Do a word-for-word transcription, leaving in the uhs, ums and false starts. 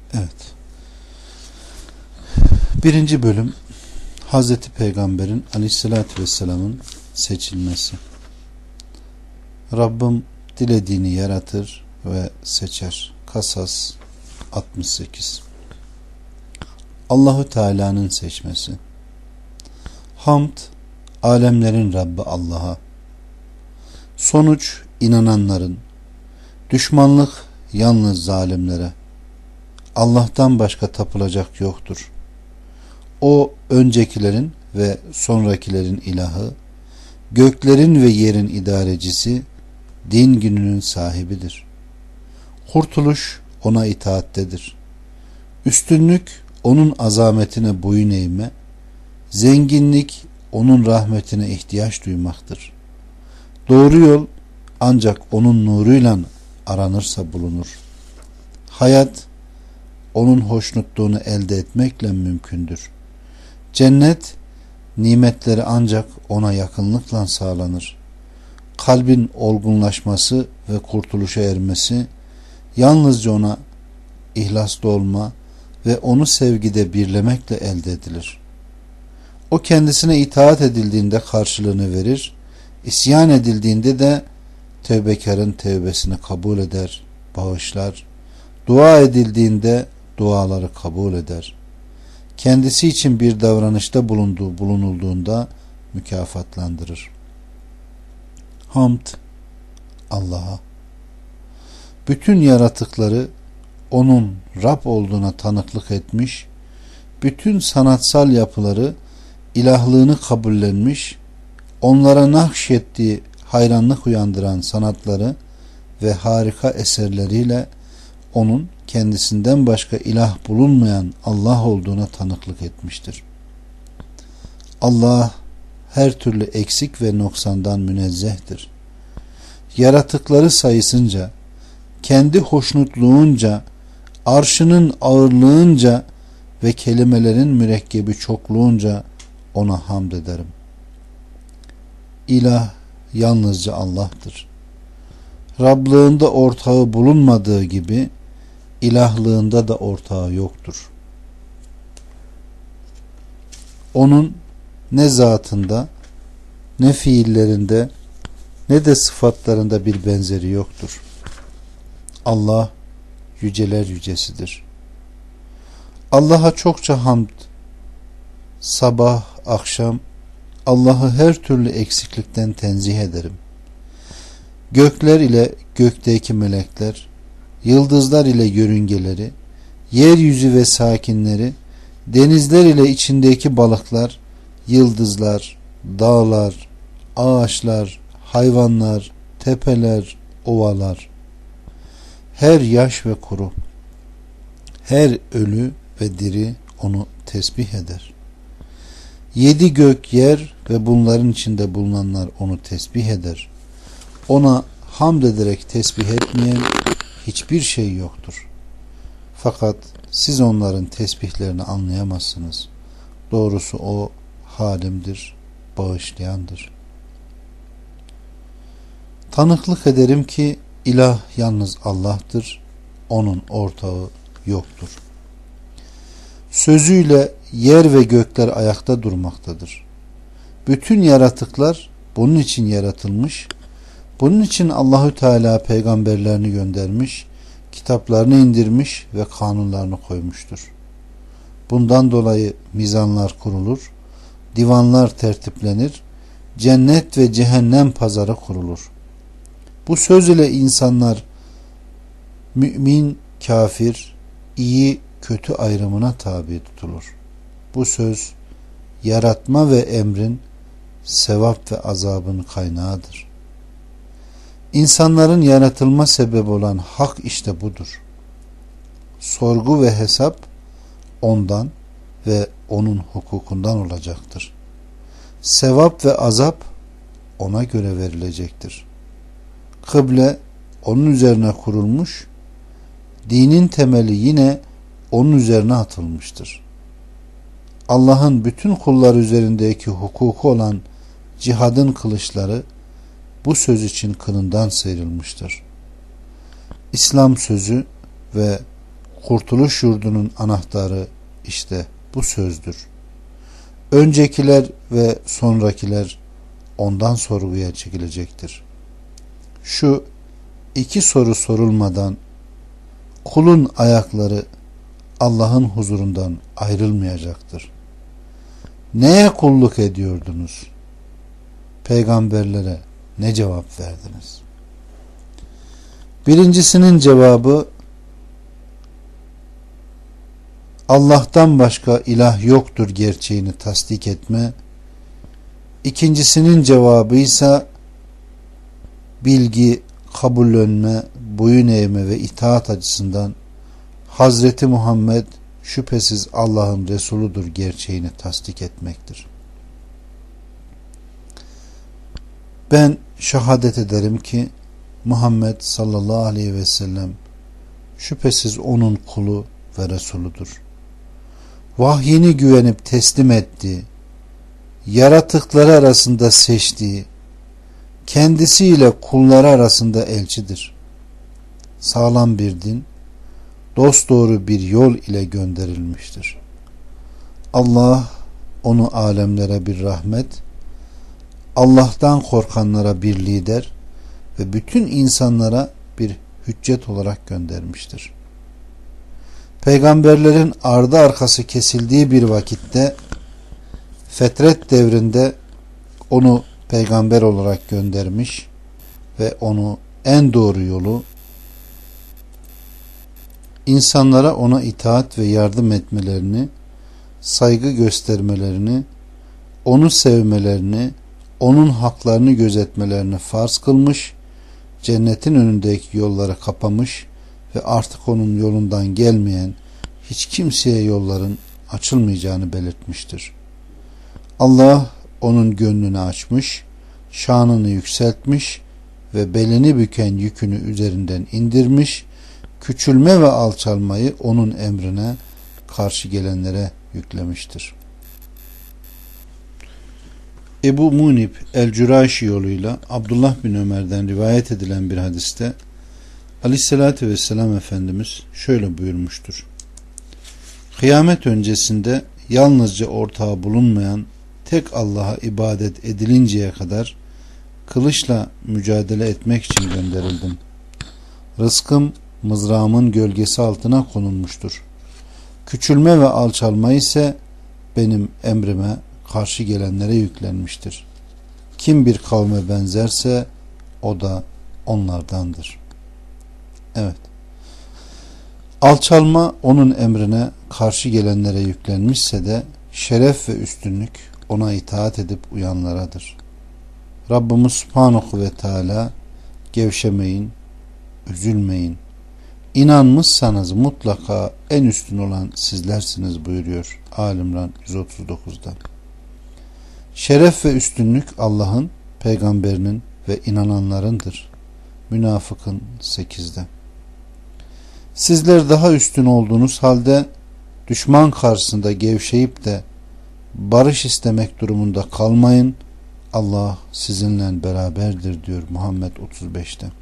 Evet. Birinci bölüm Hazreti Peygamber'in Aleyhisselatü Vesselam'ın seçilmesi. Rabbim dilediğini yaratır ve seçer. Kasas altmış sekiz. Allahu Teala'nın seçmesi. Hamd, alemlerin Rabbi Allah'a. Sonuç, inananların. Düşmanlık yalnız zalimlere. Allah'tan başka tapılacak yoktur. O öncekilerin ve sonrakilerin ilahı, göklerin ve yerin idarecisi, din gününün sahibidir. Kurtuluş ona itaattedir. Üstünlük onun azametine boyun eğme, zenginlik onun rahmetine ihtiyaç duymaktır. Doğru yol ancak onun nuruyla aranırsa bulunur. Hayat onun hoşnutluğunu elde etmekle mümkündür. Cennet nimetleri ancak ona yakınlıkla sağlanır. Kalbin olgunlaşması ve kurtuluşa ermesi yalnızca ona ihlaslı olma ve onu sevgide birlemekle elde edilir. O kendisine itaat edildiğinde karşılığını verir, isyan edildiğinde de tevbekarın tevbesini kabul eder, bağışlar, dua edildiğinde duaları kabul eder. Kendisi için bir davranışta bulunduğu bulunulduğunda mükafatlandırır. Hamd Allah'a. Bütün yaratıkları onun Rab olduğuna tanıklık etmiş, bütün sanatsal yapıları ilahlığını kabullenmiş, onlara nakşettiği hayranlık uyandıran sanatları ve harika eserleriyle onun kendisinden başka ilah bulunmayan Allah olduğuna tanıklık etmiştir. Allah her türlü eksik ve noksandan münezzehtir. Yaratıkları sayısınca, kendi hoşnutluğunca, arşının ağırlığınca ve kelimelerin mürekkebi çokluğunca ona hamd ederim. İlah yalnızca Allah'tır. Rablığında ortağı bulunmadığı gibi ilahlığında da ortağı yoktur. Onun ne zatında, ne fiillerinde, ne de sıfatlarında bir benzeri yoktur. Allah yüceler yücesidir. Allah'a çokça hamd, sabah, akşam Allah'ı her türlü eksiklikten tenzih ederim. Gökler ile gökteki melekler, yıldızlar ile yörüngeleri, yeryüzü ve sakinleri, denizler ile içindeki balıklar, yıldızlar, dağlar, ağaçlar, hayvanlar, tepeler, ovalar, her yaş ve kuru, her ölü ve diri onu tesbih eder. Yedi gök, yer ve bunların içinde bulunanlar onu tesbih eder. Ona hamd ederek tesbih etmeyen hiçbir şey yoktur. Fakat siz onların tesbihlerini anlayamazsınız. Doğrusu o halimdir, bağışlayandır. Tanıklık ederim ki ilah yalnız Allah'tır. Onun ortağı yoktur. Sözüyle yer ve gökler ayakta durmaktadır. Bütün yaratıklar bunun için yaratılmış. Bunun için Allahü Teala peygamberlerini göndermiş, kitaplarını indirmiş ve kanunlarını koymuştur. Bundan dolayı mizanlar kurulur, divanlar tertiplenir, cennet ve cehennem pazarı kurulur. Bu söz ile insanlar mümin, kafir, iyi, kötü ayrımına tabi tutulur. Bu söz yaratma ve emrin, sevap ve azabın kaynağıdır. İnsanların yaratılma sebebi olan hak işte budur. Sorgu ve hesap ondan ve onun hukukundan olacaktır. Sevap ve azap ona göre verilecektir. Kıble onun üzerine kurulmuş, dinin temeli yine onun üzerine atılmıştır. Allah'ın bütün kullar üzerindeki hukuku olan cihadın kılıçları bu söz için kınından sıyrılmıştır. İslam sözü ve kurtuluş yurdunun anahtarı işte bu sözdür. Öncekiler ve sonrakiler ondan sorguya çekilecektir. Şu iki soru sorulmadan kulun ayakları Allah'ın huzurundan ayrılmayacaktır. Neye kulluk ediyordunuz? Peygamberlere ne cevap verdiniz? Birincisinin cevabı Allah'tan başka ilah yoktur gerçeğini tasdik etme. İkincisinin cevabı ise bilgi, kabullenme, boyun eğme ve itaat açısından Hazreti Muhammed şüphesiz Allah'ın Resuludur gerçeğini tasdik etmektir. Ben şehadet ederim ki Muhammed sallallahu aleyhi ve sellem şüphesiz onun kulu ve Resuludur. Vahyini güvenip teslim ettiği, yaratıkları arasında seçtiği, kendisiyle kulları arasında elçidir. Sağlam bir din, dosdoğru bir yol ile gönderilmiştir. Allah onu alemlere bir rahmet, Allah'tan korkanlara bir lider ve bütün insanlara bir hüccet olarak göndermiştir. Peygamberlerin ardı arkası kesildiği bir vakitte fetret devrinde onu peygamber olarak göndermiş ve onu en doğru yolu, insanlara ona itaat ve yardım etmelerini, saygı göstermelerini, onu sevmelerini, onun haklarını gözetmelerini farz kılmış, cennetin önündeki yolları kapamış ve artık onun yolundan gelmeyen hiç kimseye yolların açılmayacağını belirtmiştir. Allah onun gönlünü açmış, şanını yükseltmiş ve belini büken yükünü üzerinden indirmiş, küçülme ve alçalmayı onun emrine karşı gelenlere yüklemiştir. Ebu Munib el-Cüraşi yoluyla Abdullah bin Ömer'den rivayet edilen bir hadiste Aleyhisselatü Vesselam Efendimiz şöyle buyurmuştur. Kıyamet öncesinde yalnızca ortağı bulunmayan tek Allah'a ibadet edilinceye kadar kılıçla mücadele etmek için gönderildim. Rızkım mızrağımın gölgesi altına konulmuştur. Küçülme ve alçalma ise benim emrime karşı gelenlere yüklenmiştir. Kim bir kavme benzerse o da onlardandır. Evet. Alçalma onun emrine karşı gelenlere yüklenmişse de şeref ve üstünlük ona itaat edip uyanlaradır. Rabbimiz Subhanahu ve Teala gevşemeyin, üzülmeyin. İnanmışsanız mutlaka en üstün olan sizlersiniz buyuruyor Ali İmran yüz otuz dokuz'da. Şeref ve üstünlük Allah'ın, peygamberinin ve inananlarındır. Münafıkın sekiz'de. Sizler daha üstün olduğunuz halde düşman karşısında gevşeyip de barış istemek durumunda kalmayın. Allah sizinle beraberdir diyor Muhammed otuz beş'te.